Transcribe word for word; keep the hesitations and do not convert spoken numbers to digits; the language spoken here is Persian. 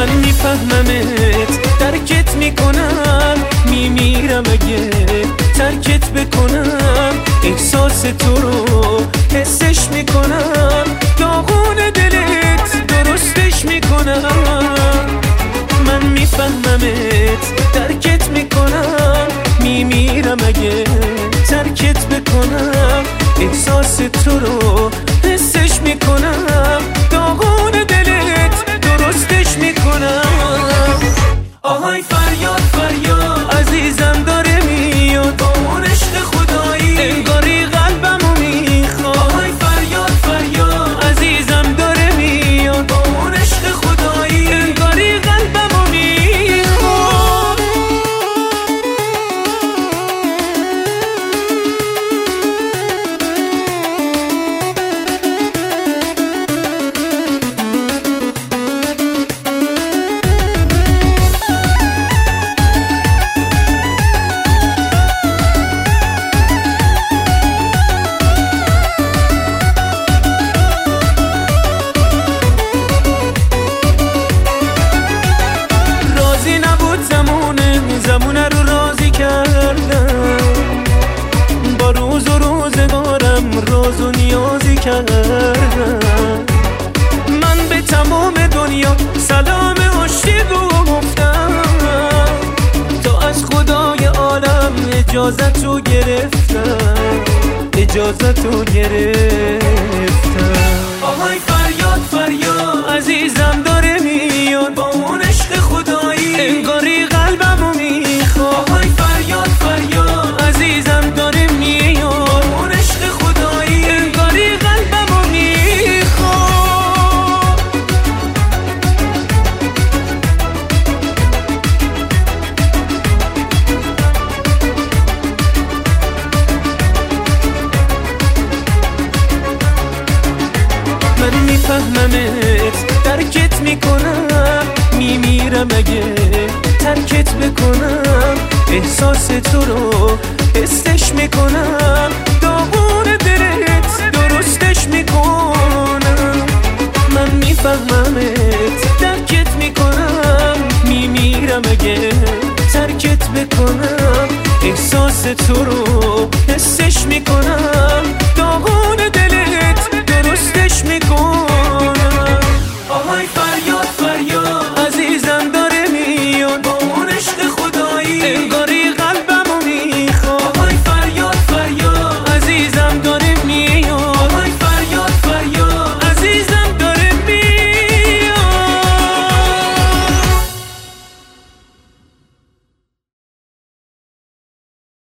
من میفهممت، درکت میکنم، میمیرم اگه ترکت بکنم. احساس تو رو حسش میکنم، داغون دلت درستش میکنم. من میفهممت، درکت میکنم، میمیرم اگه ترکت بکنم. احساس تو رو حسش میکنم، داغون دلت درستش میکنم. آهای فریاد فریاد عزیزم داره میاد، با اون عشق خدایی انگاری قلبمو میخواد. آهای فریاد فریاد عزیزم داره میاد، با اون عشق خدایی انگاری قلبمو میخواد. زمونه رو راضی کردم، با روز و روزگارم راز و نیازی کردم. من به تمام دنیا سلام عاشقی گفتم، تا از خدای عالم اجازتو گرفتم، اجازتو گرفتم. آهای فریاد فریاد عزیزم داره میاد، با اون عشق خدایی انگاری قلبمو میخواد. آهای فریاد فریاد عزیزم داره میاد، با اون عشق خدایی انگاری قلبمو میخواد. من میفهممت، درکت میکنم، میمیرم اگه ترکت بکنم. احساس تو رو حسش میکنم، داغون دلت درستش میکنم. من میفهممت، درکت میکنم، میمیرم اگه ترکت بکنم. احساس تو رو حسش میکنم،